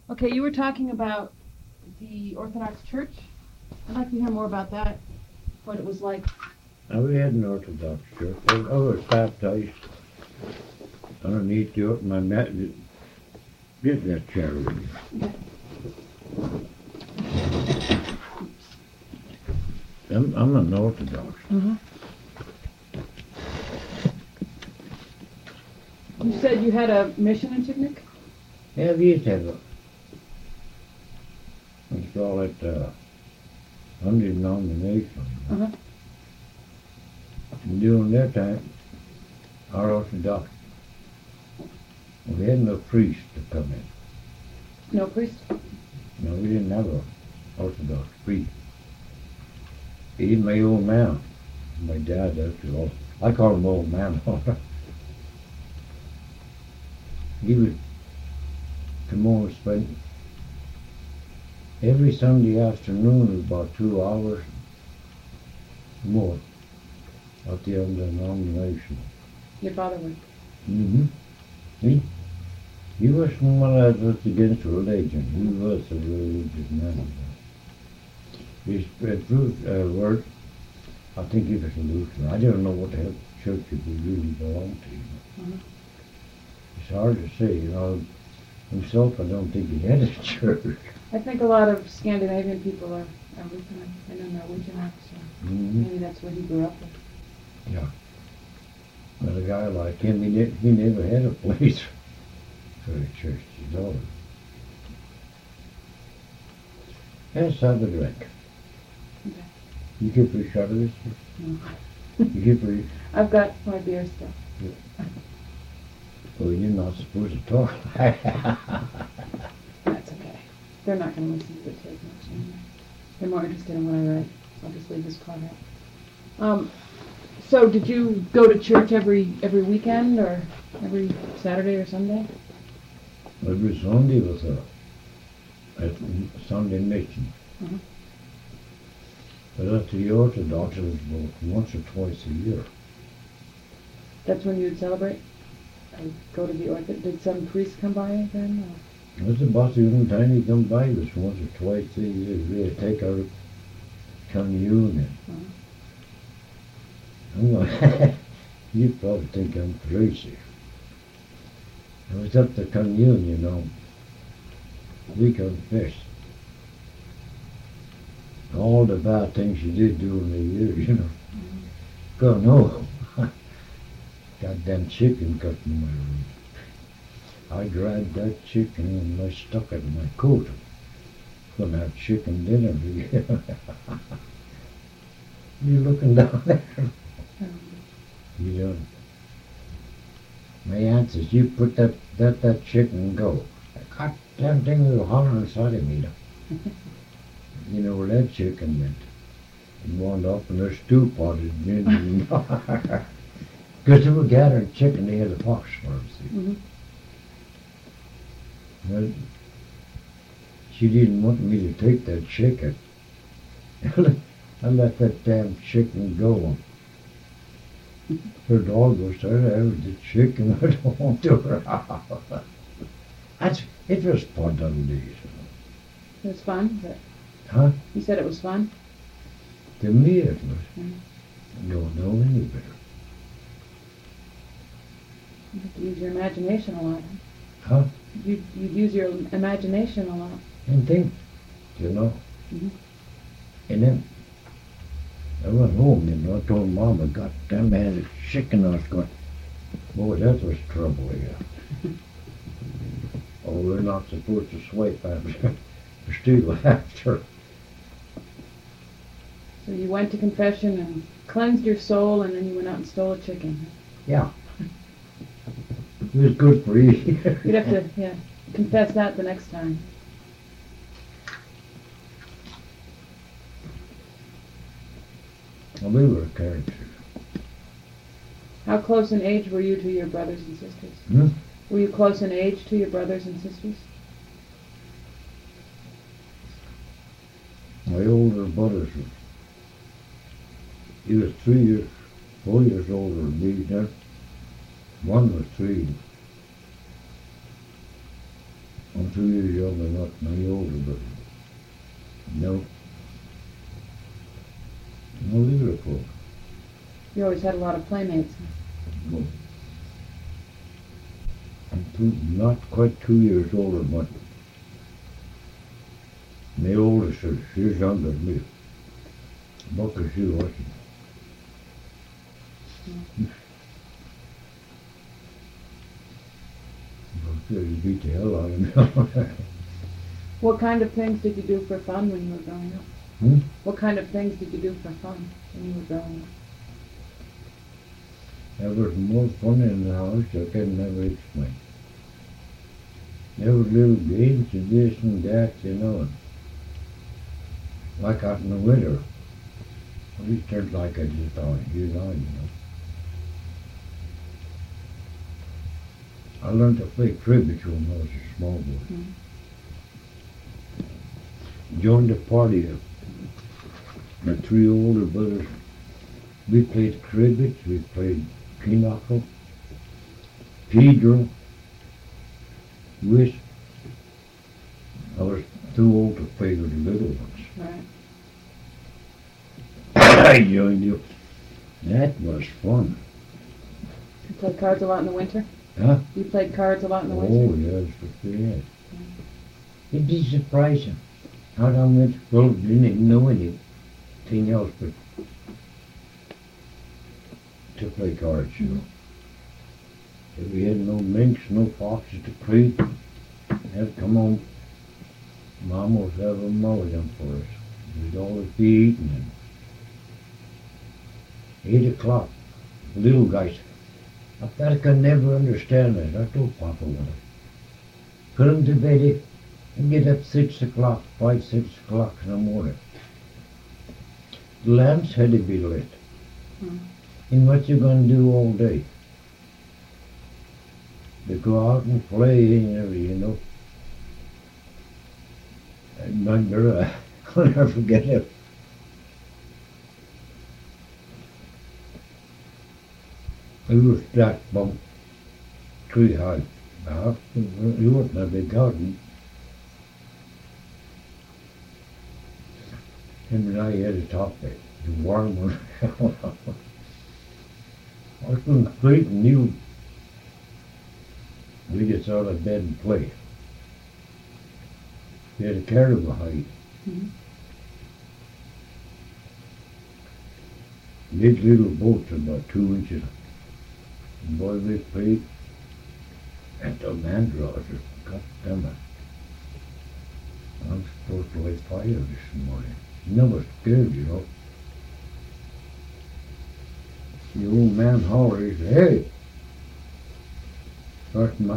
Okay, you were talking about the Orthodox Church. I'd like to hear more about that, what it was like. Now, we had an Orthodox church. I was baptized underneath the my mat. Get that chair with you. I'm an Orthodox. Mm-hmm. You said you had a mission in Chignik? Yeah, we used to have a, we call it undenominational. Uh-huh. And during that time, our Orthodox, we had no priest to come in. No priest? No, we didn't have an Orthodox priest. Even my old man, my dad, I call him old man. He would come over and spend every Sunday afternoon about 2 hours more at the undenominational. Your father would? Mm-hmm. He wasn't one that was against religion. He was a religious man. His word, I think he was a Lutheran. I don't know what the hell church he really belonged to. Uh-huh. It's hard to say, Himself, I don't think he had a church. I think a lot of Scandinavian people are Lutheran. I know Norwegian, so maybe that's what he grew up with. Yeah. But a guy like him, he never had a place for a church. He's always. Let's have a drink. Okay. You keep a shot of this? No. You keep a... I've got my beer still. Yeah. Well, you're not supposed to talk. That's okay. They're not going to listen to it too much anyway. They're more interested in what I write. So I'll just leave this part out. So did you go to church every weekend or every Saturday or Sunday? Every Sunday was a Sunday mission. Uh-huh. But at the Orthodox, it was about once or twice a year. That's when you'd celebrate? Go to the Orthodox? Did some priest come by then? It was about the only time he come by was once or twice a year. We'd take our communion. Uh-huh. I'm going, you probably think I'm crazy. I was at the communion, we confessed all the bad things you did during the year, Mm-hmm. God, no. Goddamn chicken cut in my room. I grabbed that chicken and I stuck it in my coat. Gonna have chicken dinner together. You looking down there? You don't. My aunt says, you put that chicken go. That goddamn thing was hollering inside of me. You know where that chicken went? It wound up in their stew pot. Because they were gathering chicken, they had a fox farm, see. Mm-hmm. Well, she didn't want me to take that chicken. I let that damn chicken go. Her dog was there, the chicken went home to her house. It was fun on these. It was fun? Huh? You said it was fun? To me it was. Mm-hmm. You don't know any better. You have to use your imagination a lot. Huh? You use your imagination a lot. And think, Mm-hmm. And then I went home, I told Mom, I goddamn had a chicken. I was going, boy, that was trouble here. Oh, we're not supposed to swipe after, steal after. So you went to confession and cleansed your soul, and then you went out and stole a chicken. Yeah. It was good for you. You'd have to, confess that the next time. Well, we were characters. How close in age were you to your brothers and sisters? Hmm? Were you close in age to your brothers and sisters? My older brothers, he was 4 years older than me. Then one was 3. I'm 2 years younger, not my older brother. No. No little folk. You always had a lot of playmates. No. I'm not quite 2 years older, but my older sister, she's younger than me. Bucker she wasn't. Bucker beat the hell out of me. What kind of things did you do for fun when you were growing up? Hmm? What kind of things did you do for fun when you were growing up? There was more fun in the house I can never explain. There were little games and this and that, you know. Like out in the winter. At least just like I just thought, you know. I learned to play cribbage when I was a small boy. Mm. Joined the party of my 3 older brothers. We played cribbage, we played pinochle, pedro, whist. I was too old to play with the little ones. Right. I joined you. That was fun. You played cards a lot in the winter? Huh? You played cards a lot in the Oh, winter? yes, for sure. It'd be surprising how long went well, didn't even know anything else but to play cards, you know. If we had no minks, no foxes to creep, they'd come home. Mom would have a mulligan for us. We'd always be eating them. 8 o'clock, little guys. I could never understand that. I told Papa once. Put them to bed and get up 6 o'clock, 5, 6 o'clock in the morning. The lamps had to be lit. Mm. And what you gonna do all day? To go out and play, you know. I remember, I'll never forget it. We were stacked about 3 high. Now, it wasn't a big garden. Him and I had a top bed. The warm one. I couldn't sleep and we just out of bed and play. We had a caribou hide. Mm-hmm. Big little boats about 2 inches. And boy, we played at the mandrows. God damn it. I'm supposed to light fire this morning. Never scared, you know. The old man hollered, he said, hey! That's my...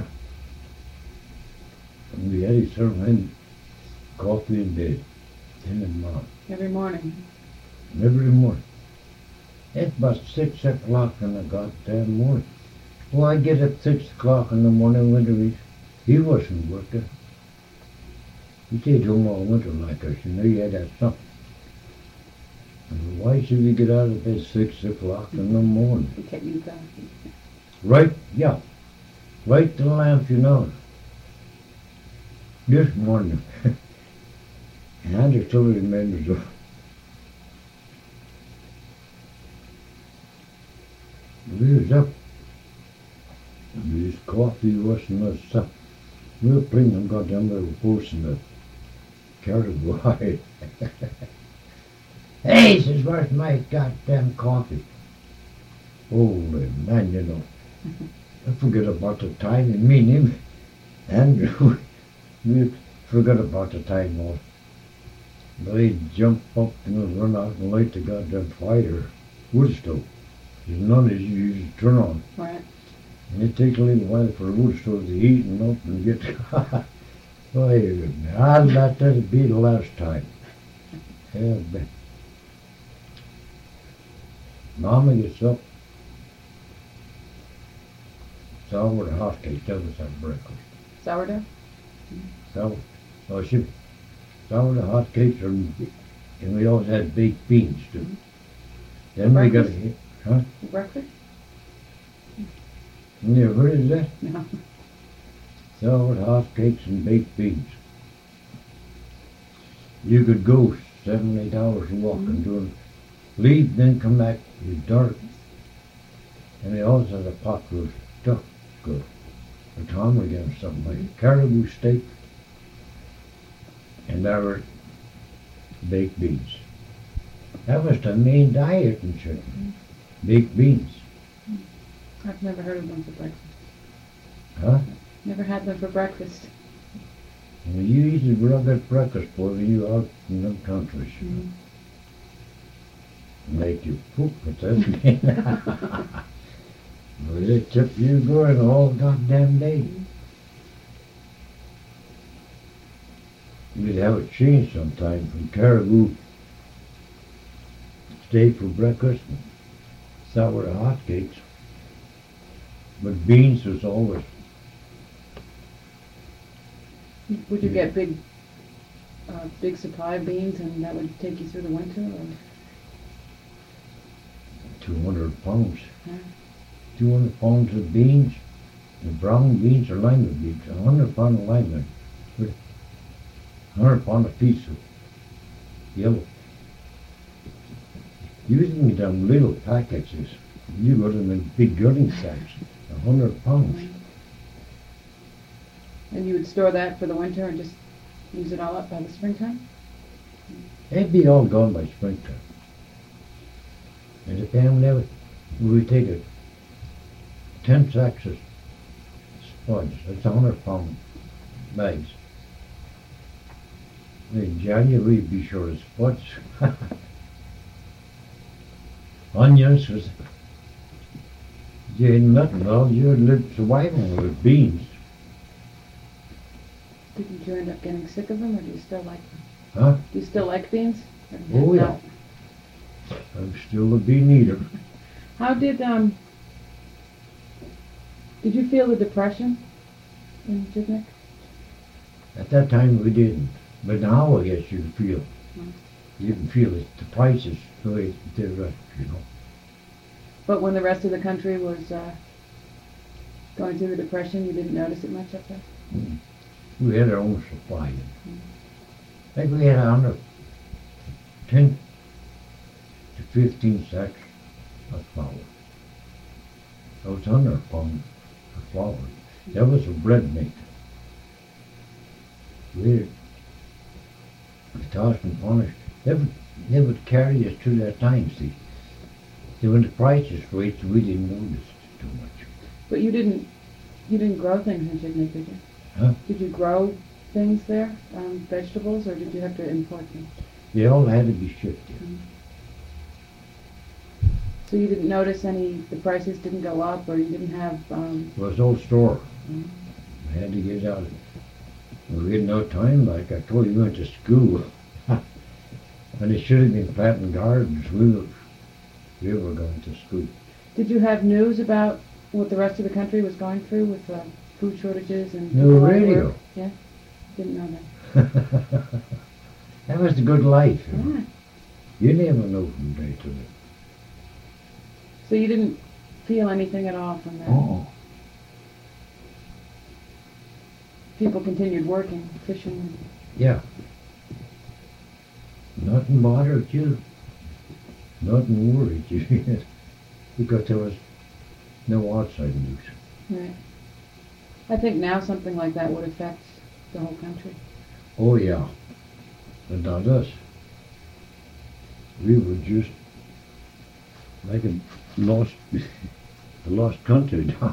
And we had to serve him coffee in bed. Him and Mom. Every morning. Every morning. It's about 6 o'clock in the goddamn morning. Well, I get up 6 o'clock in the morning when he wasn't working. He stayed home all winter like us, you know, he had that something. And why should we get out of bed 6 o'clock in the morning? To get you going. Right, yeah. Light the lamp, you know. This morning. And I just told him, man, so. We was up. His coffee wasn't much stuff. We were playing them goddamn little posts in the caribou hide. Hey, he says, where's my goddamn coffee? Holy man, you know. I forget about the time, and me and him, Andrew, we forgot about the time all. They jump up and run out and light the goddamn fire, wood stove. There's none as you usually turn on. Right. And it takes a little while for the wood stove to heat and up and get fire. I'll let that be the last time. Yeah, but Mama gets up. Sourdough hotcakes, that was our breakfast. Sourdough? Sourdough hotcakes and we always had baked beans too. Mm-hmm. Then we got Breakfast? Breakfast? You never heard of that? No. Salad, hot cakes, and baked beans. You could go 7, 8 hours walking, doing, leave, then come back. It was dark. And they also had a pot roast duck, good. A ptarmigan or something like caribou steak. And there were baked beans. That was the main diet in chicken. Baked beans. I've never heard of them for breakfast. Huh? Never had them for breakfast. Well, you eat a rugged breakfast boy when you out in them countries. Mm. Make you poop with this. Well, they kept you going all goddamn day. We'd have it changed sometime from caribou steak for breakfast and sour hotcakes. But beans was always. Would you get big supply of beans, and that would take you through the winter? Or? 200 pounds. Yeah. 200 pounds of beans, the brown beans or lima beans, 100 pound of lima, 100 pound a piece of yellow. Using them little packages, you got them in big gutting sacks, 100 pounds. And you would store that for the winter and just use it all up by the springtime? They'd be all gone by springtime. And the family we would take 10 sacks of spuds, that's 100 pound bags. In January we'd be short of spuds. Onions was, you had nothing, all you lived surviving with beans. Didn't you end up getting sick of them, or do you still like them? Huh? Do you still like beans? Oh yeah. I'm still a bean eater. How did you feel the depression in Jignick? At that time we didn't, but now I guess you can feel. You can feel it. The prices the way they're up, you know. But when the rest of the country was going through the depression, you didn't notice it much up there? Mm. We had our own supply. I think we had 10 to 15 sacks of flour. That was 100 pounds of flour. That was a bread maker. We had tossed and polished. They would carry us through that time, see. So when the prices raised, we didn't notice it too much. But you didn't grow things in Jignick, did you? Huh? Did you grow things there, vegetables, or did you have to import them? They all had to be shipped here. So you didn't notice the prices didn't go up, or you didn't have... It was old store. I had to get out of it. We had no time, like I told you, we went to school. And it should have been planting gardens. We were going to school. Did you have news about what the rest of the country was going through with food shortages and... No radio. Yeah? Didn't know that. That was the good life. You know? Yeah. You never know from day to day. So you didn't feel anything at all from that? Oh. People continued working, fishing? Yeah. Nothing bothered you. Nothing worried you. Because there was no outside news. Right. I think now something like that would affect the whole country. Oh yeah. But not us. We were just like a lost country now.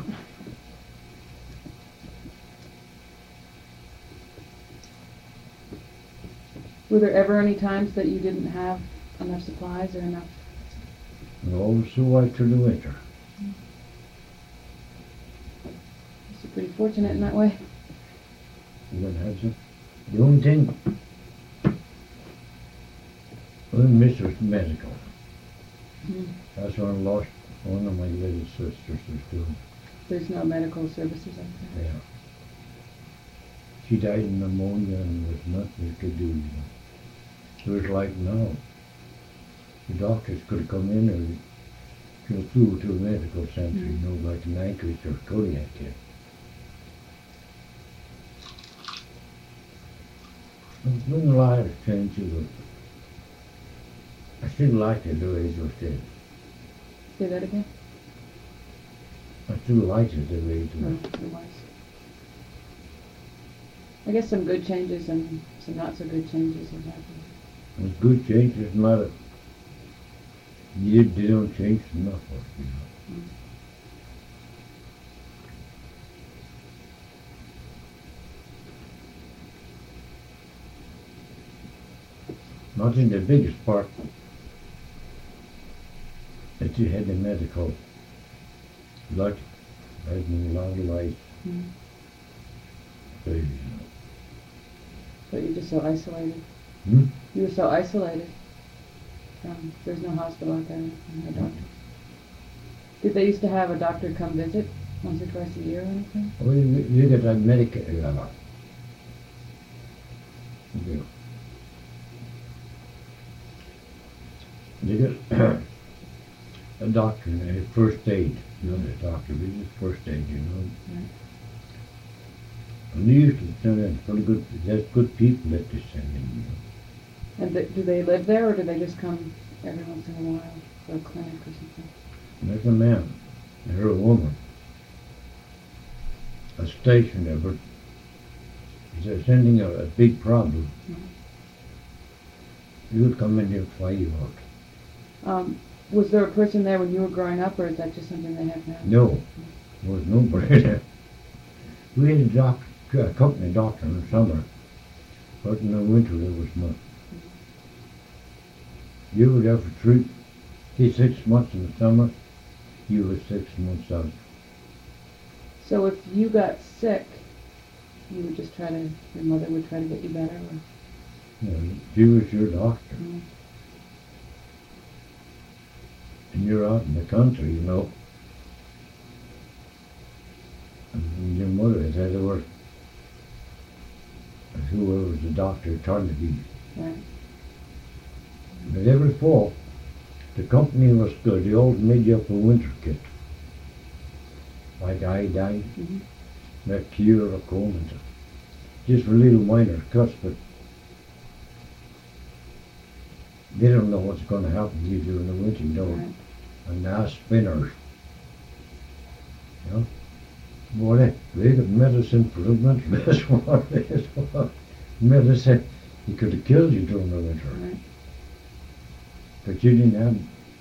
Were there ever any times that you didn't have enough supplies or enough? And all so right through the winter. So pretty fortunate in that way. You didn't have some. The only thing I missed was medical. That's when I lost one of my little sisters was doing. There's no medical services up there. Yeah. She died of pneumonia and there was nothing they could do, you know. It was like now. The doctors could have come in or flew to a medical center, you know, like in Anchorage or Kodiak here. There's been a lot of changes. I still like it the way it was then. Say that again? I still like it the way it No, was. it was. I guess some good changes and some not so good changes have happened. There's good changes, not a, they don't change enough, you know. Mm. Not in the biggest part that you had the medical, like, having long life, Mm. baby, you know. But you're just so isolated. Hmm? You were so isolated. There's no hospital out there, no doctor. Did they used to have a doctor come visit once or twice a year or anything? Well, you get a medical, you get a doctor, first aid, not a doctor, but just first aid, you know. Right. And they used to send in pretty good, there's good people that they send in, you know. And do they live there, or do they just come every once in a while for a clinic or something? And there's a man, and there's a woman, a station there, but they're sending a big problem. Mhm. You would come in here and fly you out. Was there a person there when you were growing up, or is that just something they have now? No, there was nobody there. We had a company doctor in the summer, but in the winter there was none. You were there for 6 months in the summer, you were 6 months out. So if you got sick, you would just your mother would try to get you better, or? You know, she was your doctor. Mm. And you're out in the country, you know. And your mother had to work as whoever was the doctor trying to be. Right. But every fall, the company was good. They all made you up a winter kit. Like iodine, Mm-hmm. mercure, and just for little minor cuts, but they don't know what's going to happen to you during the winter, you know. Right. And now spinners. You know? Boy, they got medicine for the winter. That's what it is. Medicine, it could have killed you during the winter. Right. But you didn't have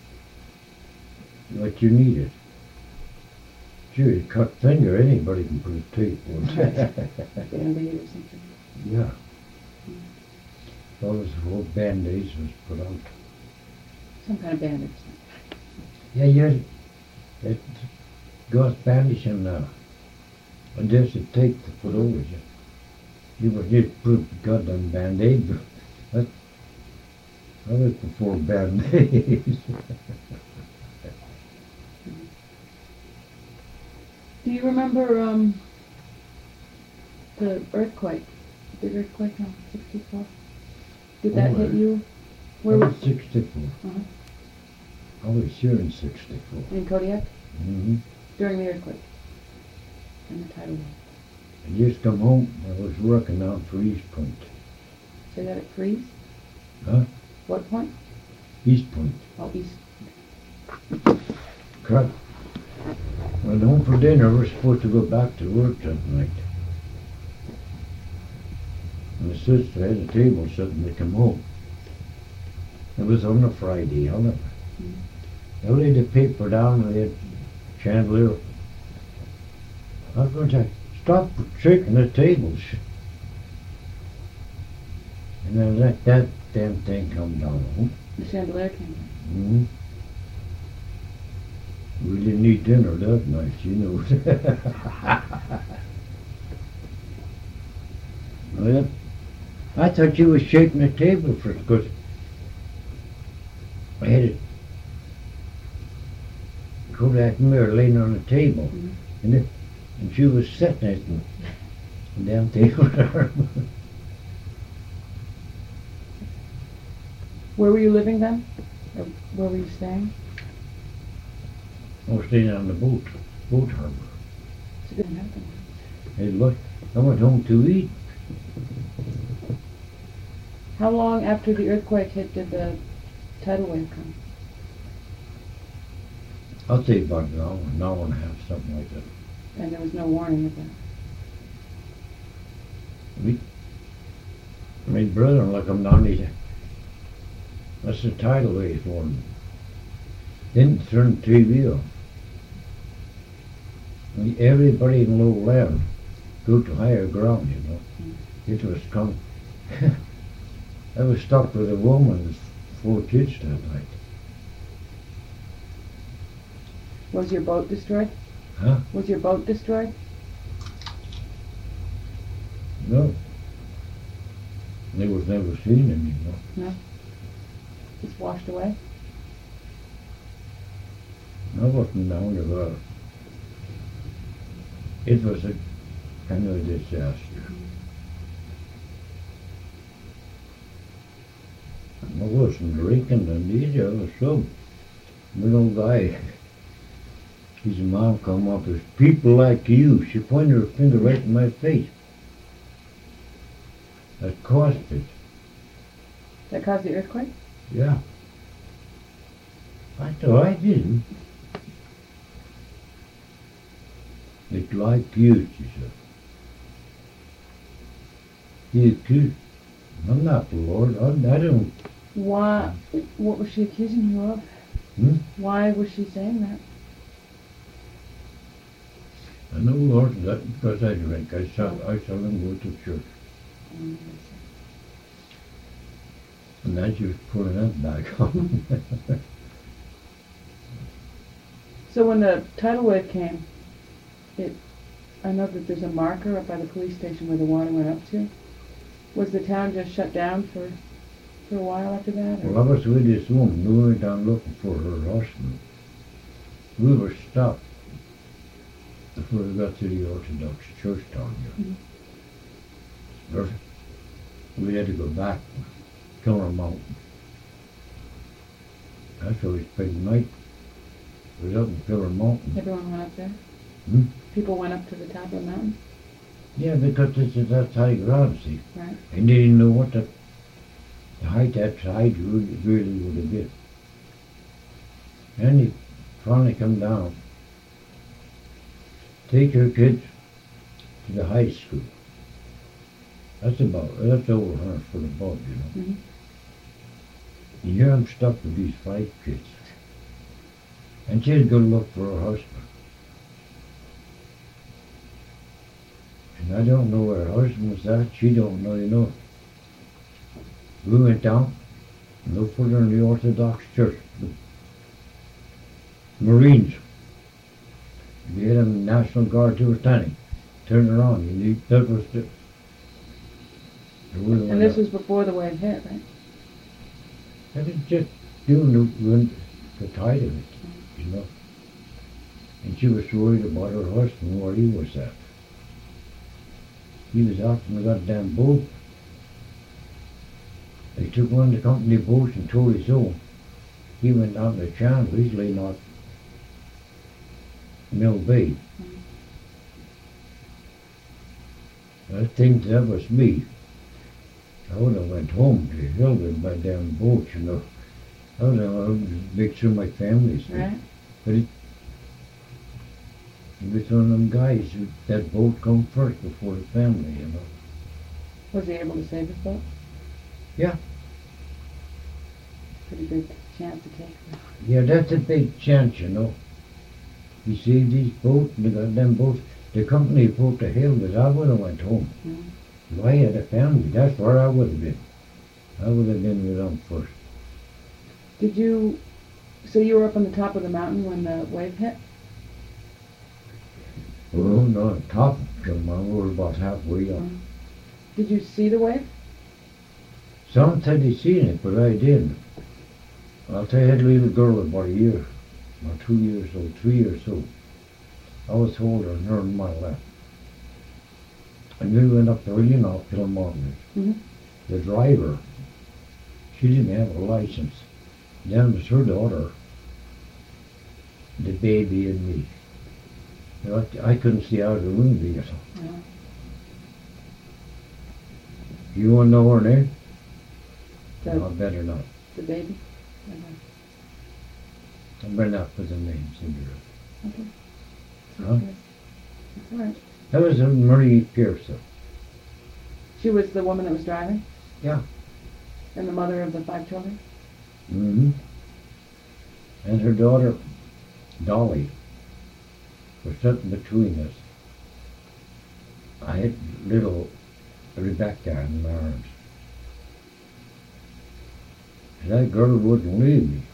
what you needed. Gee, a cut finger, anybody can put a tape on. Band-Aid or something. Yeah. All those old band-aids was put out. Some kind of bandage. Yeah, it goes bandaging now. And there's a tape to put over you. You would just put a goddamn band-aid, but that was before band-aids. Do you remember the earthquake? The big earthquake on 64? Did that hit you? I was 64. Uh-huh. I was here in 64. In Kodiak? Mm-hmm. During the earthquake? And the tidal wave? I just come home. I was working out for East Point. Say that at Freeze? Huh? What point? East Point. Oh, East. Crap. Went home for dinner. We're supposed to go back to work that night. And the sister had a table setting to come home. It was on a Friday, on it. They laid the paper down and they had chandelier. I was going to stop shaking the tables. And then let that damn thing come down. The chandelier came down. Mm-hmm. We didn't eat dinner that night, you know. Well, I thought you was shaking the table for because I had a Kodak mirror laying on the table, Mm-hmm. and she was sitting at the damn table there. Where were you living then? Or where were you staying? I was staying on the boat harbor. So it didn't happen. Hey, look, I went home to eat. How long after the earthquake hit did the tidal wave come? I'll say about an hour and a half, something like that. And there was no warning of that. My brother-in-law come down, he said, that's the tidal wave warning. Didn't turn the TV on. Everybody in low land go to higher ground, you know. It was come. I was stuck with a woman with 4 kids that night. Was your boat destroyed? Huh? Was your boat destroyed? No. They was never seen anymore. No. Just washed away? I wasn't down to that. It was a kind of a disaster. I wasn't drinking and either. I was some little guy. His mom come up as people like you. She pointed her finger right in my face. That caused it. That caused the earthquake? Yeah. I thought I didn't. It's like you, she said. You accused. I'm not the Lord. I don't. Why? What was she accusing you of? Hmm? Why was she saying that? I know, Lord, that because I drink. I saw them go to church. And then she was putting that back on. So when the tidal wave came, I know that there's a marker up by the police station where the water went up to. Was the town just shut down for a while after that? Or? Well, I was with this woman. We went down looking for her husband. We were stopped before we got to the Orthodox church down here. Mm-hmm. We had to go back Killer Mountain. That's where we spent the night. It was up in Killer Mountain. Everyone went up there? Hmm? People went up to the top of the mountain? Yeah, because that's high ground, see. Right. And they didn't know what the height that side really would have been. And he finally come down. Take your kids to the high school. That's over 100 foot above, you know. Mm-hmm. And here I'm stuck with these 5 kids. And she's going to look for her husband. And I don't know where her husband was at. She don't know, you know. We went down and looked for her in the Orthodox church. The Marines. They had them National Guard who were standing. Turned around. And that was the And this was before the wave hit, right? I was just doing the tide of it, you know. And she was worried about her husband, where he was at. He was out in the goddamn boat. They took one of the company boats and towed his own. He went down to the channel. He's laying out Mill Bay. I think that was me. I would have went home to hell with my damn boat, you know. I would have make sure my family's there. Right. But it was one of them guys who that boat come first before the family, you know. Was he able to save his boat? Yeah. Pretty big chance to take. Yeah, that's a big chance, you know. You see these boats, and the goddamn boats, the company put to hell, but I would have went home. Mm-hmm. If I had a family, that's where I would have been. I would have been with them first. So you were up on the top of the mountain when the wave hit? Well, no, on top of them, we were about halfway up. Mm-hmm. Did you see the wave? Some said they seen it, but I didn't. I'll tell you, I had a little girl about a year, about 2 years old, 3 years old. I was holding her in my lap. And we went up there, you know, Kilmarnock. Mm-hmm. The driver, she didn't have a license. Then was her daughter, the baby and me. You know, I couldn't see out of the window, you know. Yeah. You want to know her name? The, No, I better not. the baby? I better not put the names into it. Okay. Huh? That's all right. That was Marie Pearson. She was the woman that was driving? Yeah. And the mother of the 5 children? Mm-hmm. And her daughter, Dolly, was sitting between us. I had little Rebecca in my arms. That girl wouldn't leave me.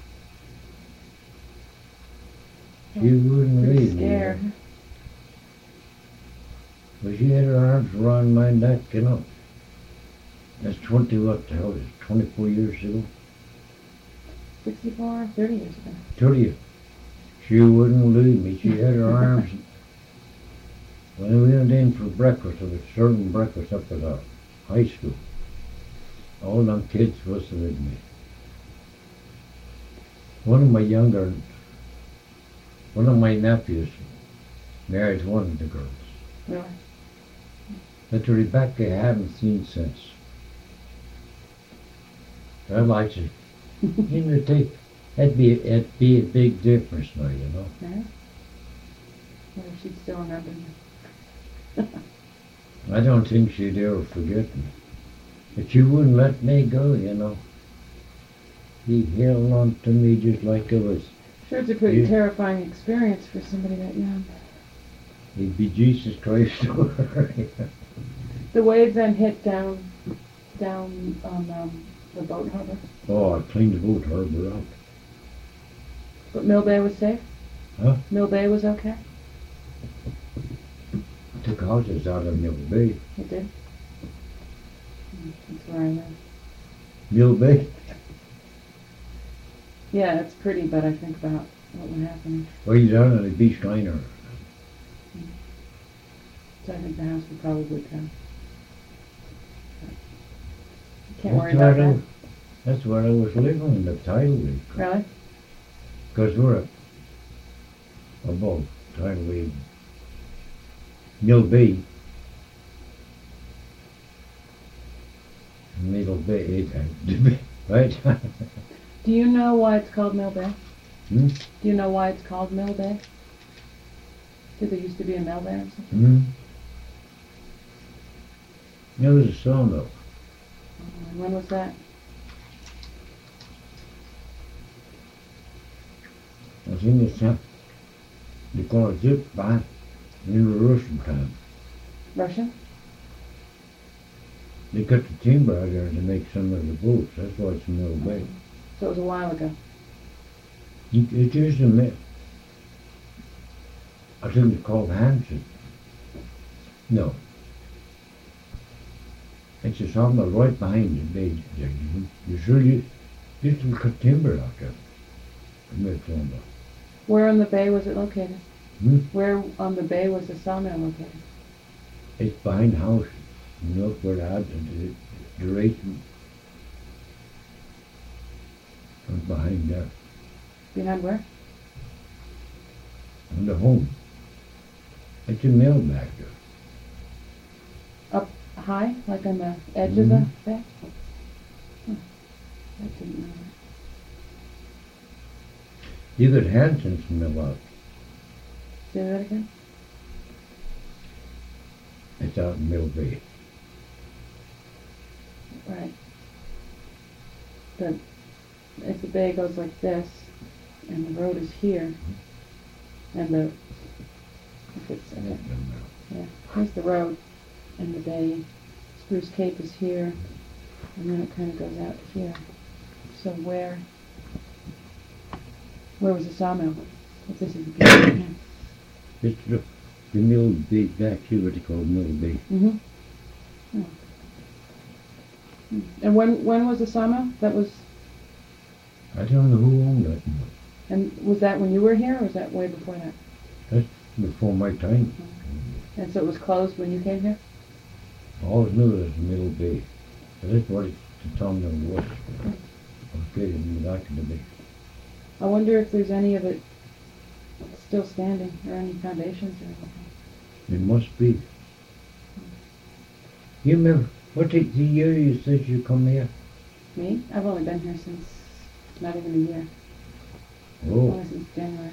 She wouldn't Pretty leave scared. me. But she had her arms around my neck, you know. That's 24 years ago. 64, 30 years ago. 30. She wouldn't leave me. She had her arms. When we went in for breakfast, there was certain breakfast up at the high school. All them kids was with me. One of my nephews married one of the girls. Really? But Rebecca I haven't seen since. I like to, you know, it'd be a big difference now, you know. Yeah? Well, she'd still remember you. I don't think she'd ever forget me. But she wouldn't let me go, you know. He held on to me just like it was. Sure, it's a pretty Yeah. terrifying experience for somebody that young. He'd be Jesus Christ to her. The wave then hit down on the boat harbor. Oh, I cleaned the boat harbor out. But Mill Bay was safe? Huh? Mill Bay was okay? Took houses out of Mill Bay. It did? That's where I live. Mill Bay? Yeah, it's pretty, but I think about what would happen. Well, he's down on the beach liner. So I think the house would probably come. Can't worry about that. That's where I was living in the tidal wave. Really? Because we're above tidal wave. Mill Bay. Middle Bay, right? Do you know why it's called Mill Bay? Hmm? Do you know why it's called Mill Bay? Did there used to be a mill there or something? Hmm? There was a sawmill. And when was that? I think it's they call it zip back in the Russian time. Russian? They cut the timber out there to make some of the boats. That's why it's Mill Bay. So it was a while ago. It is a mill. I think it's called Hanson. No. It's a sawmill right behind the bay. You sure you can cut timber out there. Make sawmill. Where on the bay was it located? Hmm? Where on the bay was the sawmill located? It's behind the house. You know where they had the racing. And behind there. Behind where? On the home. It's a mill back there. Up high, like on the edge of the Mhm. bay? I didn't know that. You got Hanson's mill out. Say that again? It's out in Mill Bay. Right. If the bay goes like this, and the road is here, and if it's, okay. Yeah, here's the road, and the bay, Spruce Cape is here, and then it kind of goes out here. So where was the sawmill? If this is the bay. It's the Mill Bay, back here what they call Mill Bay. Mm-hmm. Oh. And when was the sawmill? That was, I don't know who owned that mill. and was that when you were here, or was that way before that? That's before my time. And so it was closed when you came here? I always knew it was Mill Bay. But that's what the sawmill was. Okay, in the back of the bay. I wonder if there's any of it still standing, or any foundations or anything. It must be. You remember, what the year you said you come here? Me? I've only been here since not even a year. Oh, Only since January.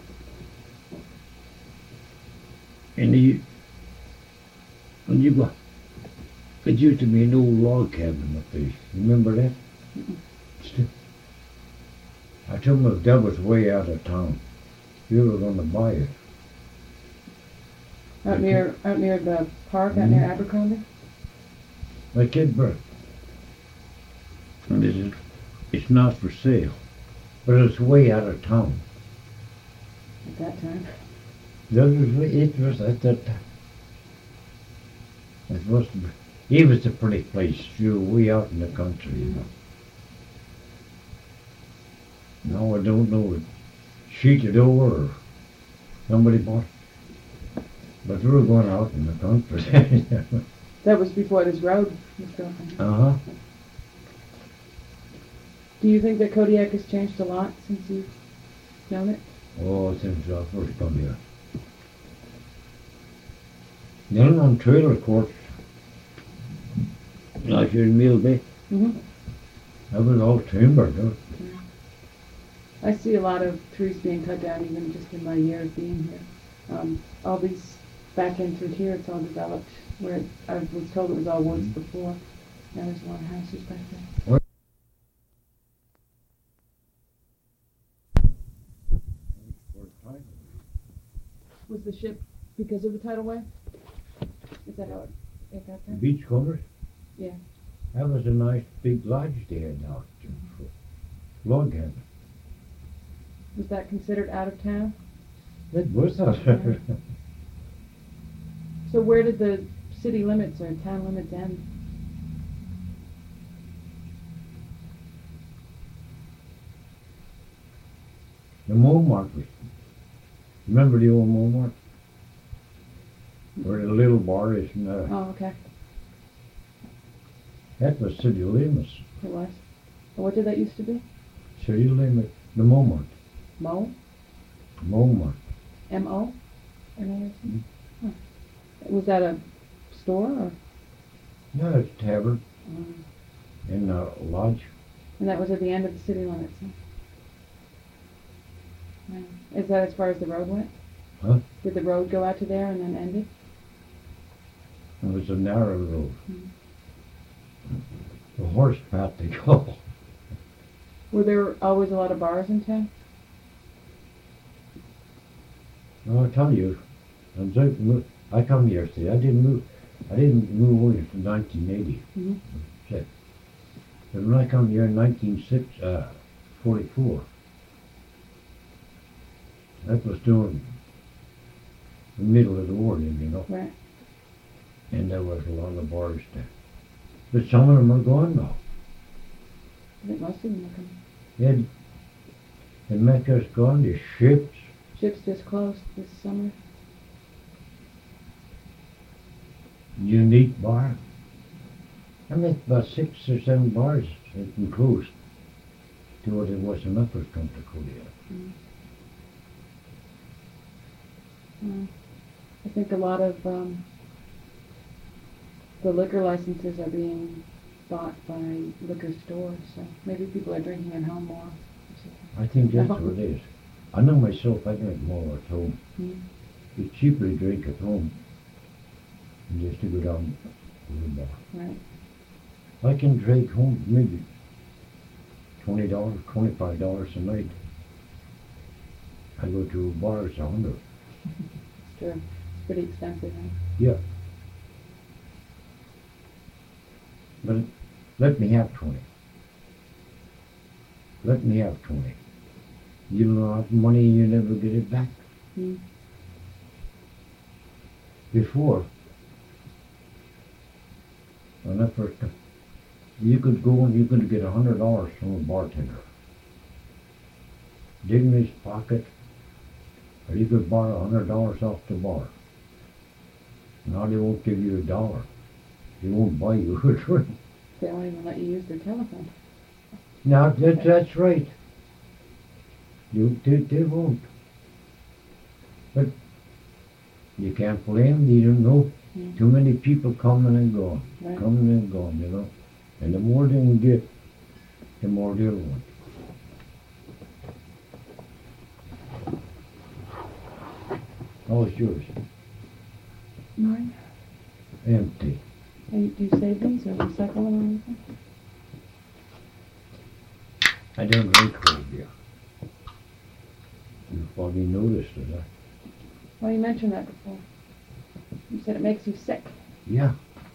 and when you go, it used to be an old log cabin up there. You remember that? Mm-mm. Still, I told my dad was way out of town. You were going to buy it. Out Okay. near the park, out near Abercrombie? My kid bird. And it's not for sale. But it's way out of town. At that time. It was at that time. It was a pretty place. You were way out in the country, you know. Now I don't know it sheeted over or somebody bought it. But we were going out in the country. That was before this road was built. Uh-huh. Do you think that Kodiak has changed a lot since you've known it? Oh, since I first come here. Then on trailer courts, like here in Mill Bay, Mm-hmm. that was all timber, though. I see a lot of trees being cut down even just in my year of being here. All these back in through here, it's all developed where I was told it was all woods before. Now there's a lot of houses back there. Was the ship because of the tidal wave? Is that how it got there? Beachcombers? Yeah. That was a nice big lodge they had out there for log cabin. Was that considered out of town? That was out there. So where did the city limits or town limits end? The Momark was, remember the old Momark? Where the little bar is now. Oh, okay. That was city limits. It was. And what did that used to be? City limit, the Momark. Mo? Momark. M-O? M-A-R-C? Huh. Was that a store or? No, it's a tavern Um, in a lodge. and that was at the end of the city limits, huh? Wow. Is that as far as the road went? Huh? Did the road go out to there and then end it? It was a narrow road. Hmm. The horse path they call. Were there always a lot of bars in town? No, I tell you, I come here, see, I didn't move away until 1980. Mm-hmm. Shit. But when I come here in 1944, that was during the middle of the war, then, you know, Right. and there was a lot of bars there. But some of them are gone now. I think most of them are coming. Yeah, the Mecca's gone, the ships. Ships just closed this summer. Unique bar. I met about 6 or 7 bars that been closed to what it was enough for come to Kodiak. I think a lot of the liquor licenses are being bought by liquor stores, so maybe people are drinking at home more. I think that's what it is. I know myself, I drink more at home. Mm. It's cheaper to drink at home than just to go down to the bar. Right. I can drink home maybe $20, $25 a night. I go to a bar, it's $100. It's true. It's pretty expensive, huh? Yeah. But let me have 20. Let me have 20. You don't have money, you never get it back. Mm. Before, when I first come, you could go and you could get $100 from a bartender. Dig in his pocket, or you could borrow $100 off the bar. Now they won't give you $1. They won't buy you a drink. They won't even let you use their telephone. Now that's right. They won't. But you can't blame them. You don't know. Mm. Too many people coming and going, Right. coming and going, you know. And the more they can get, Him or the other one. How is yours? Mine? Empty. Do you save these or recycle them or anything? I don't drink cold beer. You've probably noticed it, Well, you mentioned that before. You said it makes you sick. Yeah.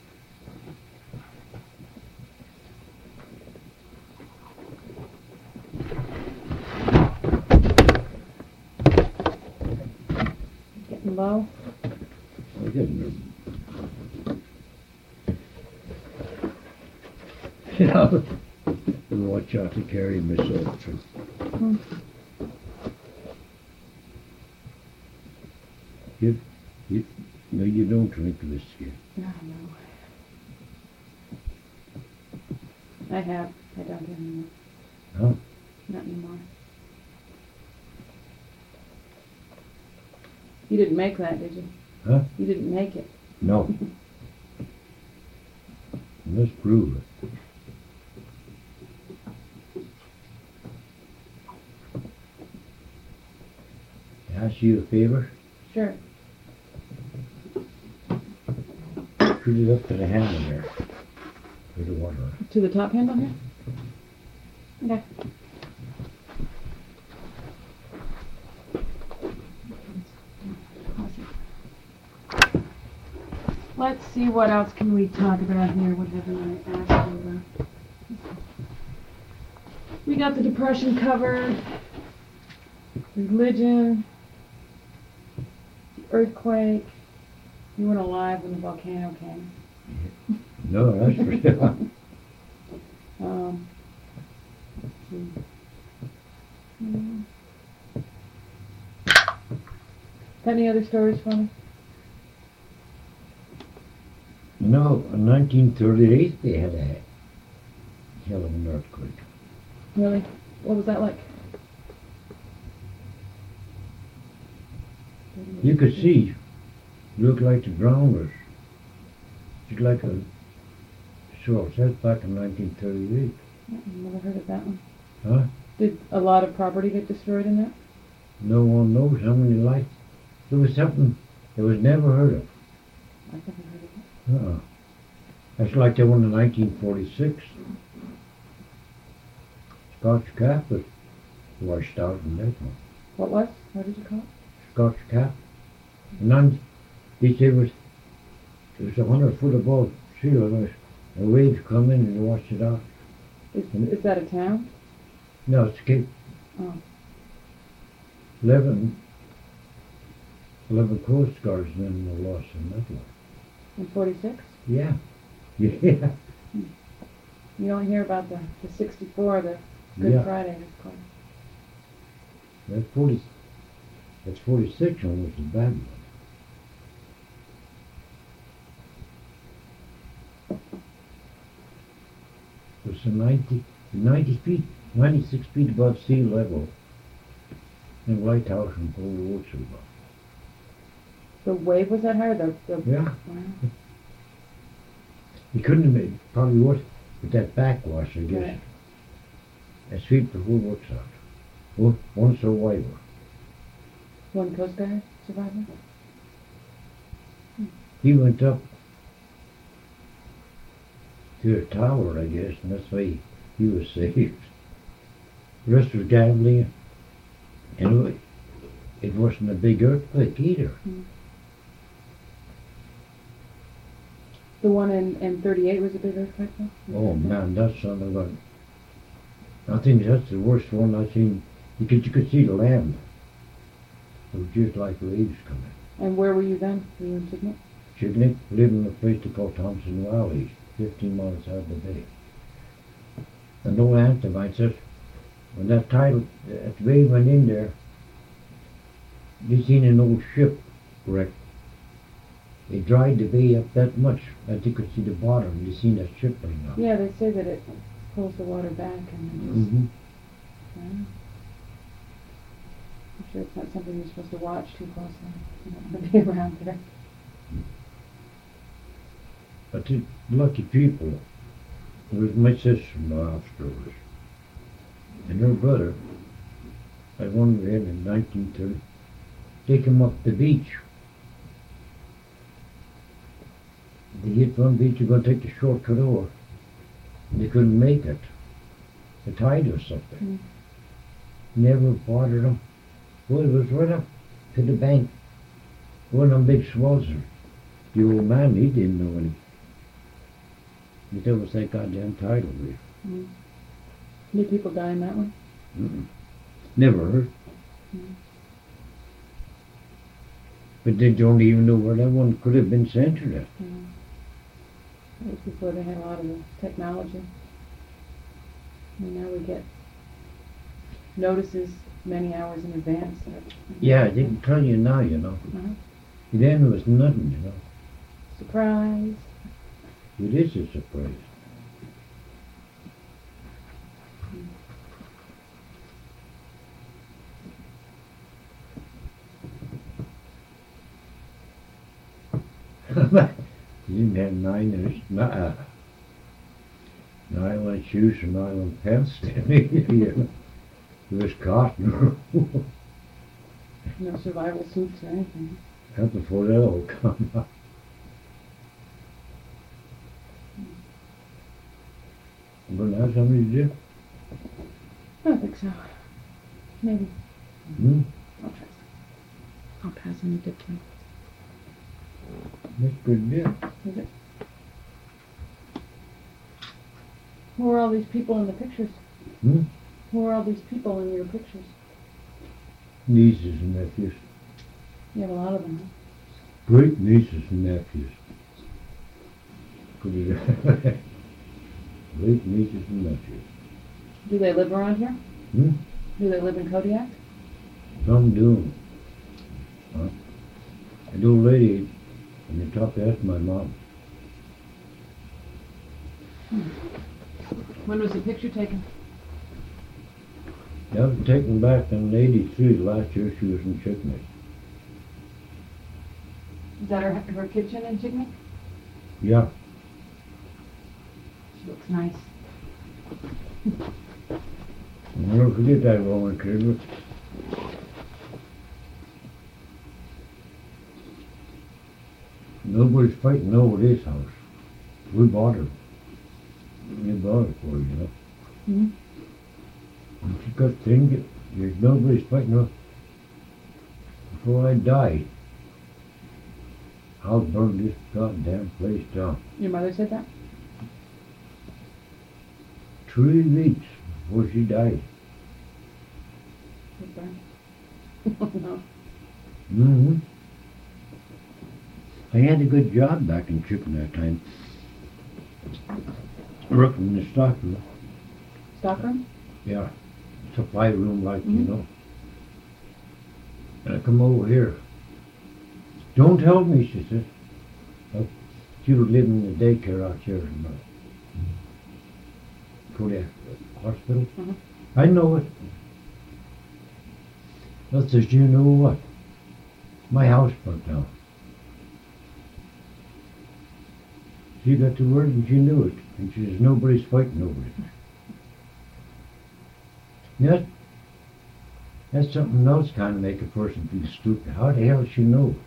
Getting low. I didn't. Yeah. Watch out to carry myself too. Hmm. No, you don't drink whiskey. No, no. I have. I don't anymore. Huh? Not anymore. You didn't make that, did you? Huh? You didn't make it. No. Let's prove it. Ask you a favor? Sure. Shoot it up to the handle there. To the water. To the top handle here? Okay. Let's see, what else can we talk about here? What haven't I asked you about? We got the Depression covered. Religion. Earthquake. You weren't alive when the volcano came. No, that's for sure. Let's see. Hmm. Got any other stories for me? No, in 1938 they had a hell of an earthquake. Really? What was that like? You could see, looked like the ground was just like a short set back in 1938. I've never heard of that one. Huh? Did a lot of property get destroyed in that? No one knows how many lights. There was something that was never heard of. I've never heard of it. That's like the one in 1946. Scotch cap was washed out in that one. What was? What did you call it? Scotch cap. And then they said it was 100 foot above sea level. A wave come in and washed it out. Is that a town? No, it's Cape Oh. 11 Coast Guards men were lost in that one. In 46? Yeah. Yeah. You don't hear about the 64, the Good Yeah. Friday was called. That's 46 one was the bad one. It was 90 feet, 96 feet above sea level. In White House and Polo Woods above. The wave was that high? Yeah. Wow. He couldn't have made, probably was, with that backwash, I guess. Right. And sweep the whole works out. One survivor. One Coast Guard survivor? He went up to a tower, I guess, and that's why he was saved. The rest was gambling. And it wasn't a big earthquake either. The one in 38 was a big earthquake though? Oh man, that's something like, I think that's the worst one I've seen. You could see the land. It was just like waves coming. And where were you then? Were you in Sydney? Chignick lived in a place they call Thompson Valley, 15 miles out of the bay. And old Anthony says, when that wave went in there, they seen an old ship wreck. They dried the bay up that much that they could see the bottom. They seen that ship bring up. Yeah, they say that it pulls the water back and it just... Mm-hmm. Wow. I'm sure it's not something you're supposed to watch too closely. You don't want to be around there. But the lucky people, it was my sister-in-law afterwards. and her brother, I wonder in 1930, they came up the beach. They hit one beach, they're going to take the shortcut over. They couldn't make it. The tide or something. Never bothered them. Well, it was right up to the bank. One of them big swells. The old man, he didn't know any. But there was that goddamn tidal wave. Did people die in that one? Never heard. But they don't even know where that one could have been centered at. That was before they had a lot of the technology. And now we get notices many hours in advance. Yeah, they can tell you now, you know. Then it was nothing, you know. Surprise. It is a surprise. You didn't have nylon shoes and nylon pants, didn't you? It was cotton. No survival suits or anything. That's before that all come up. But now somebody did. I don't think so. Maybe. I'll pass. I'll pass on the dip one. That's a good deal. Is it? Who are all these people in the pictures? Who are all these people in your pictures? Nieces and nephews. You have a lot of them, huh? Great nieces and nephews. Great nieces and nephews. Do they live around here? Do they live in Kodiak? Some do. An old lady in the top, that's my mom. When was the picture taken? That was taken back in '83, last year she was in Chicknick. Is that her kitchen in Chicknick? Yeah. She looks nice. I'll never forget that woman, kid. Nobody's fighting over this house. We bought her. We bought it for her, you know. And she got thinking, there's nobody's fighting her. Before I die, I'll burn this goddamn place down. Your mother said that? 3 weeks before she died. No. I had a good job back in Chicken that time. Working in the stock room. Stock room? Yeah. Supply room like, you know. And I come over here. Don't tell me, she said. She was living in the daycare out here in the Kodiak Hospital. I know it. That says, you know what? My house burnt down. She got the word and she knew it. And she says, nobody's fighting over it. Yeah, that's something else kind of make a person feel stupid. How the hell does she know?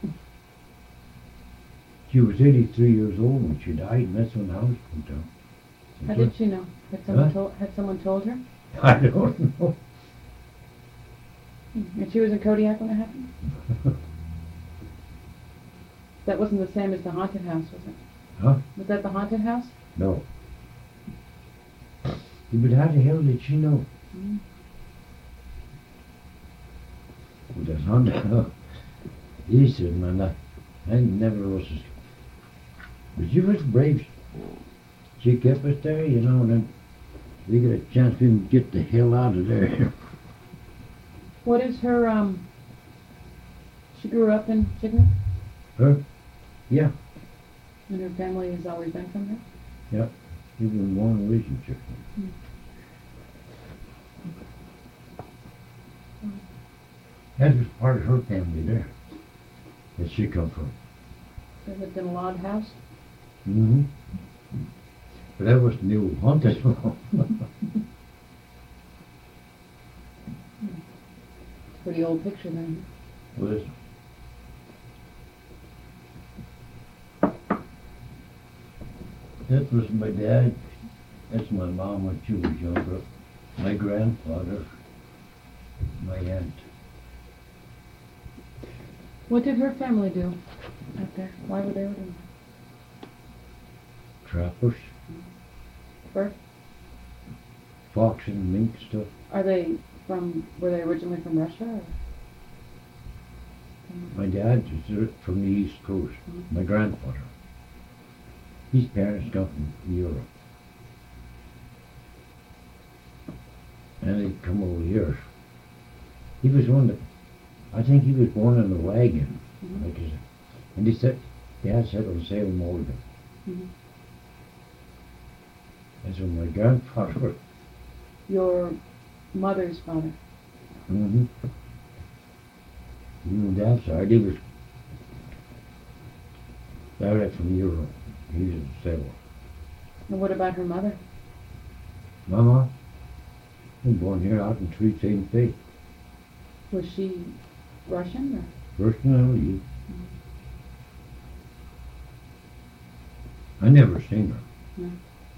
She was 83 years old when she died, and that's when the house burnt down. How did she know? Had someone told her? I don't know. And she was in Kodiak when it happened? That wasn't the same as the haunted house, was it? Huh? Was that the haunted house? No. But how the hell did she know? Well, that's haunted house. He said, man, I never was. But she was brave. She kept us there, you know, and then we got a chance we can get the hell out of there. What is her, she grew up in Chicknick? Her? Yeah. And her family has always been from there? Yeah. She was born and raised in Chicknick. That was part of her family there, that she come from. They lived in a log house? But that was the old haunted home. pretty old picture then. Was that was my dad. That's my mom when she was younger. My grandfather, my aunt. What did her family do out there? Why were they living Trappers, there? fox and mink stuff. Were they originally from Russia? Or? My dad was from the East Coast. My grandfather. His parents come from Europe. And they come over here. He was one that, I think he was born in a wagon. Mm-hmm. Like his, and he said, Dad said on Salem, Oregon. Mm-hmm. That's when my grandfather. Your mother's father. Mm-hmm. Dad's side, he was direct from Europe. He was in Salem. And what about her mother? Mama was born here out in Tree St. Faith. Was she Russian or? First and only. I never seen her. No.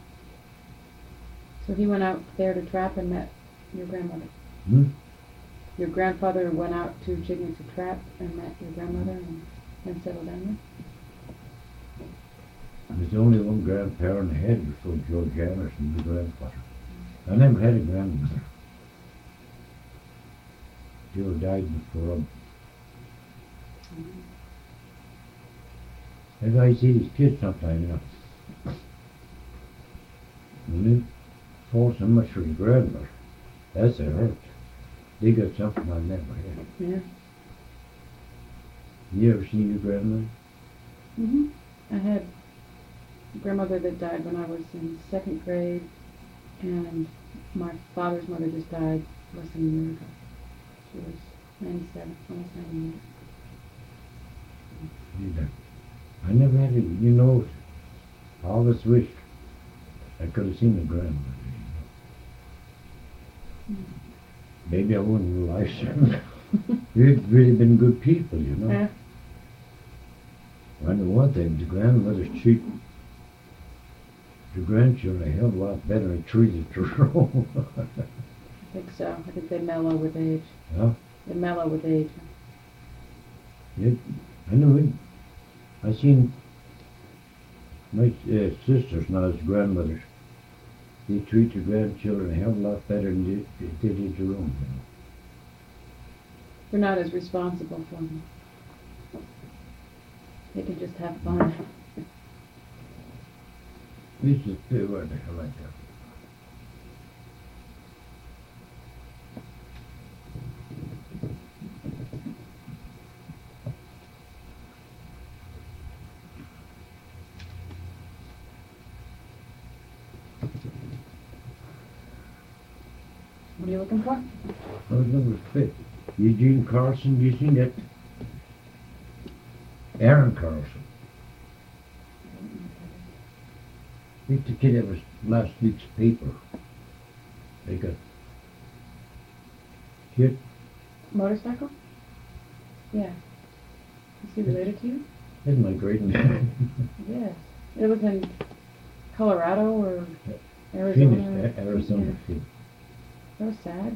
So he went out there to trap and met your grandmother. Hmm? Your grandfather went out to Chigny to trap and met your grandmother and settled down There's only one grandparent I had before George Anderson, my grandfather. I never had a grandmother. She died before him. As I see these kids sometimes, you know, when they fall so much for the grandmother, that's a hurt. They got something I never had. Yeah. You ever seen your grandmother? Mm-hmm. I had a grandmother that died when I was in second grade, and my father's mother just died less than a year ago. She was 97, almost 98. I never had it, you know, I always wished I could have seen my grandmother, you know. Maybe I wouldn't realize it. We've really been good people, you know. Yeah. I know one thing, the grandmothers treat the grandchildren a hell of a lot better than treated their own. I think so. I think they mellow with age. Huh? They mellow with age. I know it. I seen my sisters now as grandmothers. They treat their grandchildren a hell of a lot better than they did their own, you know. They're not as responsible for them. They can just have fun. We used to stay right there like that. What are you looking for? I was number 5. Eugene Carlson, you seen that? Aaron Carlson. I think the kid that was last week's paper. They got kid. Motorcycle? Yeah. Is he related to you? That's my great man. Yes. It was in Colorado or Arizona? Phoenix, Arizona. Yeah. Phoenix. That was sad.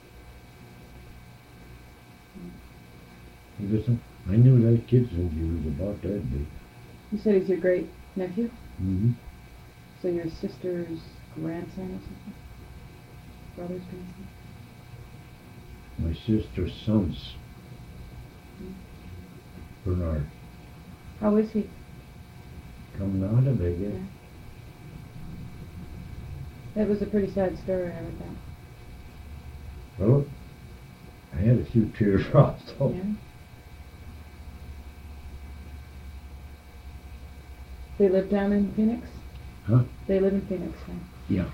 He was, I knew that kid since he was about that big. You said he's your great nephew? Mm-hmm. So your sister's grandson or something? Brother's grandson? My sister's son's Bernard. How is he? Coming out of it, yeah. Yeah. That was a pretty sad story, I read that. Well, I had a few tears also. Yeah. They live down in Phoenix? Huh? They live in Phoenix now. Yeah.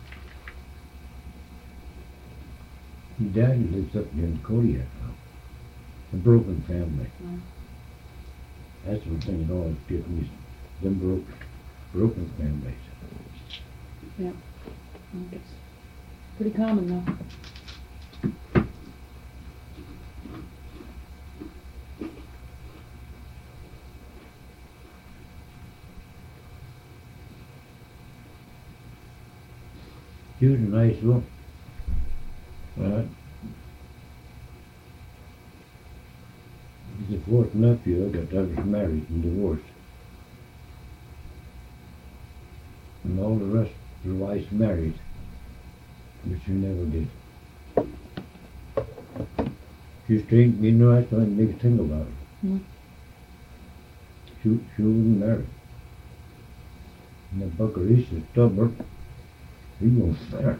His dad lives up in Kodiak now. A broken family. Wow. That's one thing that always gets me, them broken families. Yeah. I think it's pretty common though. She was a nice one. He's the fourth nephew I got that was married and divorced. And all the rest their wives married, which we never did. She strained me, no, that's not a big thing about it. Mm. She wouldn't marry. And the bugger, he's so stubborn, he won't marry.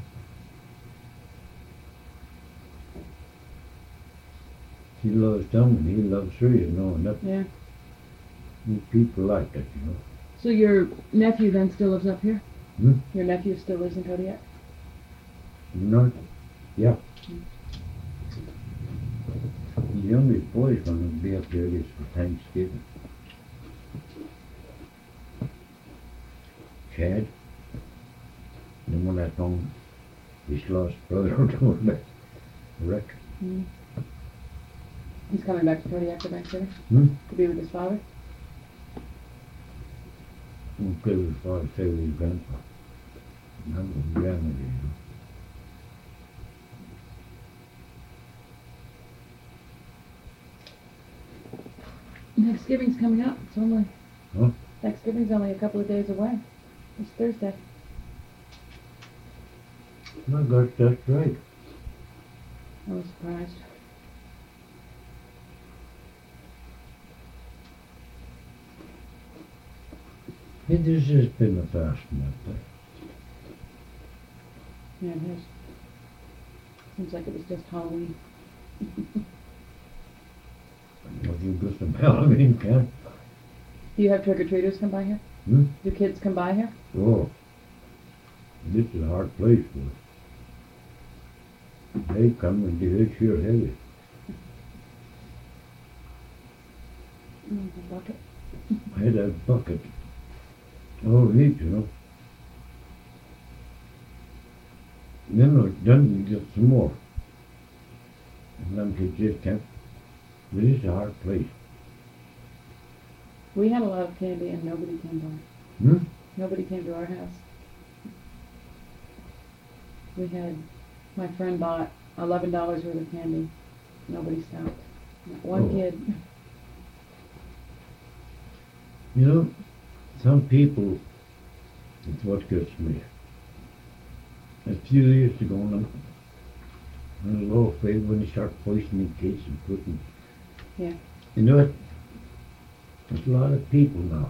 She loves them and he loves her, you know, and that, Yeah. people like that, you know. So your nephew then still lives up here? Hmm? Your nephew still lives in Kodiak? Not, yeah. The youngest boy's gonna be up there this for Thanksgiving. Chad, the one that owned his lost brother doing that wreck. Mm. He's coming back to Kodiak for Thanksgiving? Hmm? To be with his father? Won't play with his father, stay with his grandpa. Not with grandmother, you know. Thanksgiving's coming up. It's only... Huh? Thanksgiving's only a couple of days away. It's Thursday. My gosh, that's right. I was surprised. It has just been a fast month. Yeah, it is. Seems like it was just Halloween. Well, you got some Halloween, can? Do you have trick-or-treaters come by here? Hmm? Do kids come by here? Oh, this is a hard place for us. They come and do it sure heavy. A bucket. I had a bucket. Oh, heaps, you know. Then we get some more. And them kids just can't. This is a hard place. We had a lot of candy and nobody came by. Hmm? Nobody came to our house. We had, my friend bought $11 worth of candy. Nobody stopped. Not one Oh. kid. You know, some people, it's what gets me. A few years ago, and I'm a little afraid when they start poisoning kids and putting. Yeah. You know what? There's a lot of people now.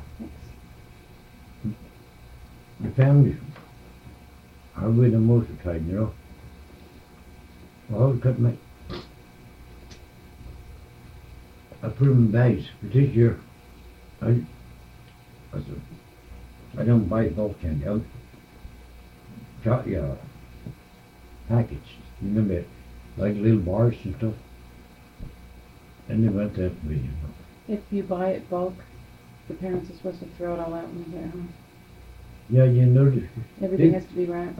The families are with the most of the time, you know. Well, I cut my. I put them in bags. But this year, I don't buy bulk candy. I'll got you packets. You remember, like little bars and stuff. And they went that way, you know. If you buy it bulk, the parents are supposed to throw it all out when they get home. Yeah, you notice. Everything It- has to be wrapped.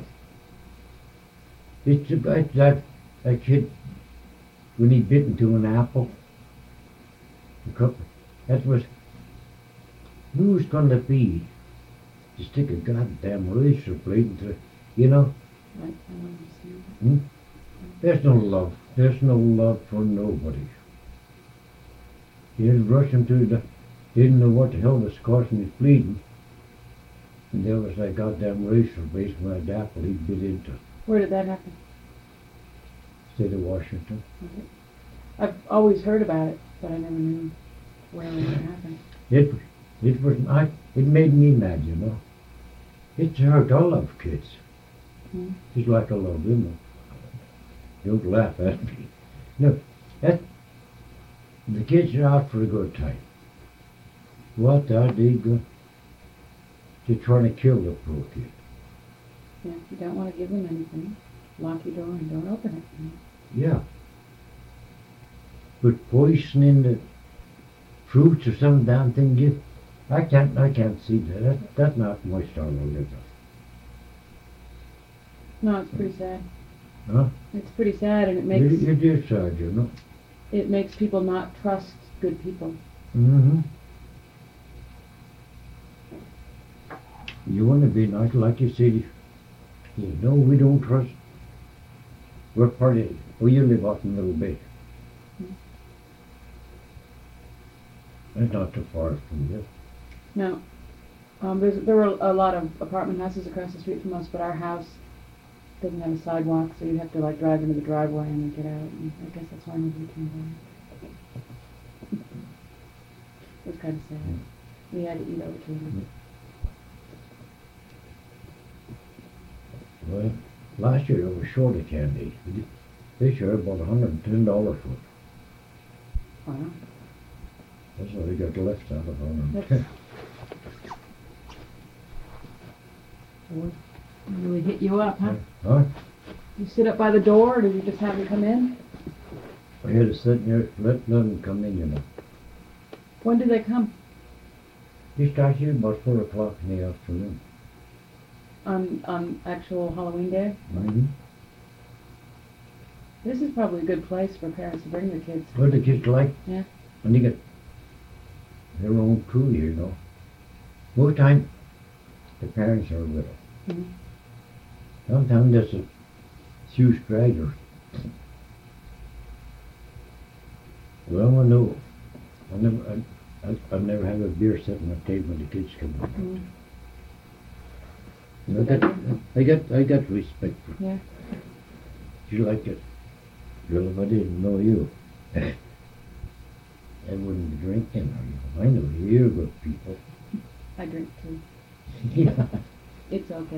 It's about that kid when he bit into an apple. That was who's gonna be to stick a goddamn razor blade into, you know? I don't understand. There's no love. There's no love for nobody. You just rush him to the, didn't know what the hell was causing his bleeding. And there was that goddamn razor blade from that apple he bit into. Where did that happen? State of Washington. I've always heard about it, but I never knew where it happened. It made me mad, you know. It's hurt. I love kids. Hmm. Just like I love them. Don't laugh at me. No, the kids are out for a good time. What are they going? They're trying to kill the poor kid. Yeah, if you don't want to give them anything, lock your door and don't open it. You know? Yeah. But poisoning the fruits or some damn thing, I can't see that. That's not my style of living. No, it's pretty sad. Huh? It's pretty sad, and it makes You're just sad, you know. it makes people not trust good people. Mm-hmm. You want to be nice, like you say, You know, we don't trust. We're party. Oh, you live out in Middle Bay. It's not too far from you. No. There were a lot of apartment houses across the street from us, but our house doesn't have a sidewalk, so you'd have to like drive into the driveway and then get out. And I guess that's why nobody came by. It was kind of sad. We had to eat out too. Well, last year it was short of candy. This year about $110 for it. Wow. That's what we got left out of That's 110. really hit you up, huh? Huh? You sit up by the door, or did you just have them come in? I had to sit there, let them come in, you know. When did they come? They start here about 4 o'clock in the afternoon. On actual Halloween day? Mm-hmm. This is probably a good place for parents to bring their kids. What the kids like? Yeah. And they get their own crew, you know. Most time, the parents are with them. Mhm. Sometimes there's a few stragglers. Well, I know. I've never had a beer sitting on the table when the kids come in. Mhm. I got respect for Yeah. you like it. Well, if I didn't know you, I wouldn't be drinking. I know you're good people. I drink too. Yeah. It's okay.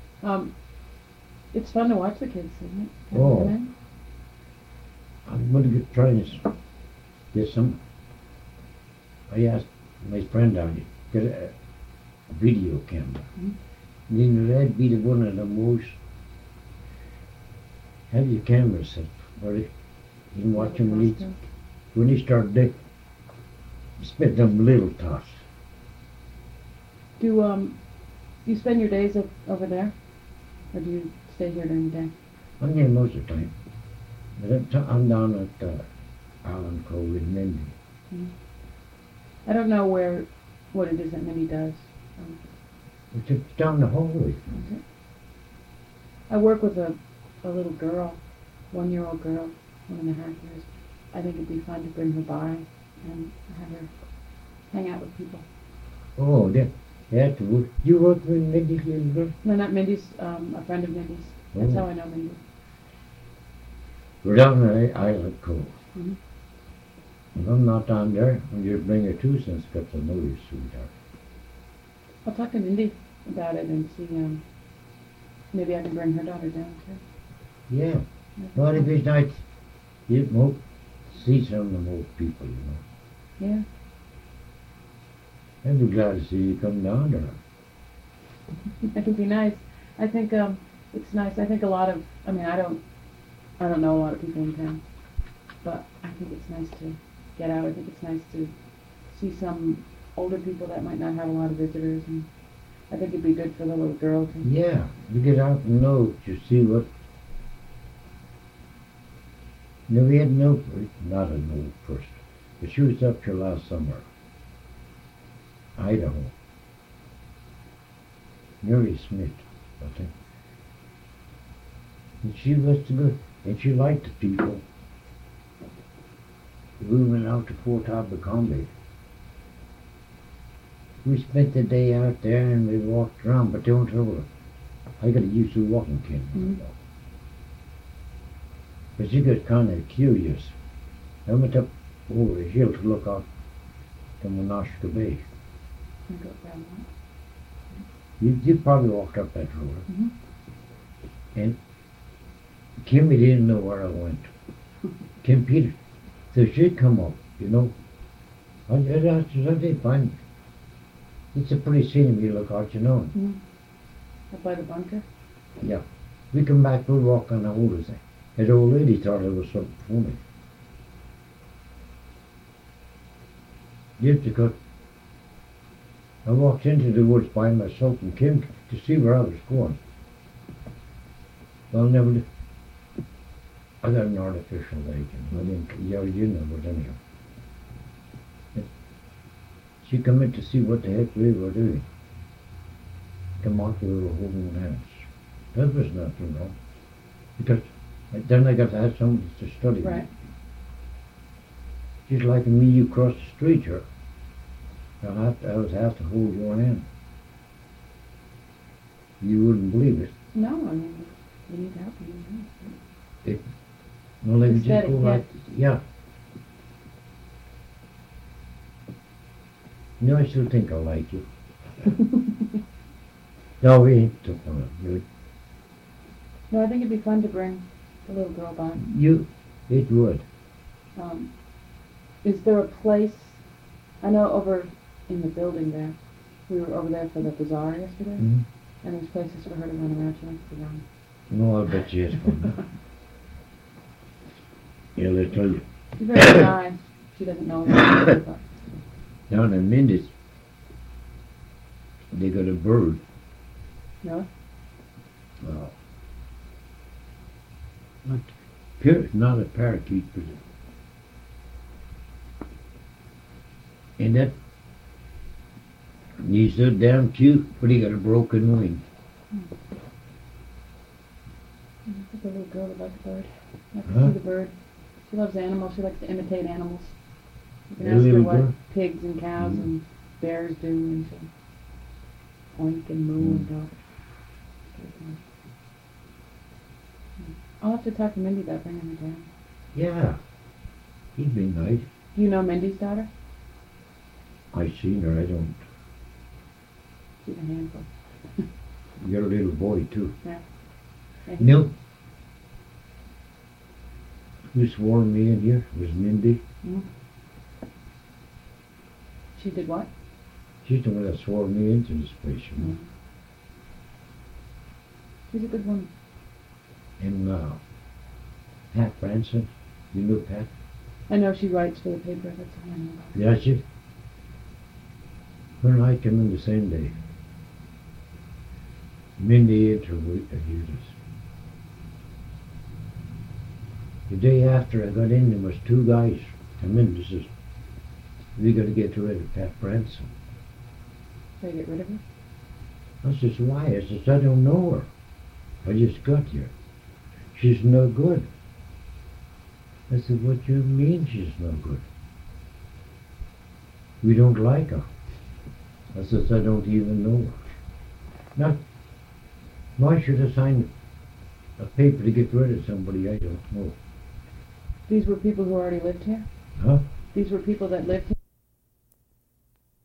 It's fun to watch the kids, isn't it? Oh. Isn't I'm going to try and get some. I asked my friend down here, get a video camera. Mhm. Then that'd be the one of the most. Have your camera set where you can watch them when they start they spit them little tots. Do you spend your days over there, or do you stay here during the day? I'm here most of the time. But I'm down at Allen Cove in Mindy. I don't know what it is that Minnie does. It's down the hallway. I work with a little girl, 1-year-old girl, 1.5 years. I think it'd be fun to bring her by and have her hang out with people. Oh, that's good. You work with Mindy's little girl? No, not Mindy's, a friend of Mindy's. That's how I know Mindy. We're down at Island Cove. Mhm. If I'm not down there, I'll just bring her 2 cents got to know you, sweetheart. I'll talk to Mindy about it and see, maybe I can bring her daughter down too. Yeah. But if it's nice, you won't see some of the old people, you know. Yeah. I'd be glad to see you come down there. That would be nice. I think it's nice. I think a lot of. I mean, I don't know a lot of people in town, but I think it's nice to get out. I think it's nice to see some older people that might not have a lot of visitors, and I think it'd be good for the little girl to. Yeah, you get out and know to see what. No, we had no, not an old person, but she was up here last summer. Idaho. Mary Smith, I think. And she was good, and she liked the people. We went out to Fort Abercrombie. We spent the day out there and we walked around, but don't tell her. I got to use the walking cane. Mhm. But she got kind of curious. I went up over the hill to look out to Monashka Bay. I go down You probably walked up that road. Mhm. And Kimmy didn't know where I went. Kim Peter. So she'd come up, you know. I said, fine. It's a pretty scenery you look out, you know. Mhm. Up by the bunker. Yeah. We come back, we'll walk on the old thing. That old lady thought it was something funny. Just because I walked into the woods by myself and Kim to see where I was going. Well, never did. I got an artificial leg, and I didn't, yeah, you know, but anyhow. She come in to see what the heck we were doing. Come out, we were holding hands. That was nothing wrong. Because then I got to have somebody to study. Right. Just like me, you cross the street here. I would have to hold your hand. You wouldn't believe it. No, I mean, you need help. You need help. Well, they would just Aesthetic, go like, yeah. No, I still think I like you. No, we ain't took on it. No, I think it'd be fun to bring the little girl back. It would. Is there a place, I know over in the building there, we were over there for the bazaar yesterday, Mm-hmm. and there's places for her to run around. She wants to run. No, I'll bet you it's fun. Yeah, let's tell you. She's very shy. She doesn't know what but Down in Mindy's, they got a bird. no? Not a parakeet, but and that he's so damn cute, but he got a broken wing. I think the little girl would like the bird. I like to Huh? see the bird. She loves animals. She likes to imitate animals. You can Yeah, ask her little what girl. pigs and cows Mhm. and bears do, and she'll oink and moo and talk. I'll have to talk to Mindy about bringing her down. Yeah, he'd be nice. Do you know Mindy's daughter? I seen her. I don't. She's a handful. You got a little boy too. Yeah. You know who swore me in here was Mindy. Mhm. She did what? She's the one that swore me into this place, you know. Mhm. She's a good woman. And Pat Branson, you know Pat? I know she writes for the paper. That's all I know about her. Yeah, she. Her and I came in the same day. Mindy interviewed us. The day after I got in, there was two guys come in and says, "We got to get rid of Pat Branson." Should I get rid of her? I says, "Why?" I says, "I don't know her. I just got here. She's no good." I said, "What do you mean she's no good?" "We don't like her." I says, "I don't even know her." Now, why should I sign a paper to get rid of somebody I don't know? These were people who already lived here? Huh? These were people that lived here?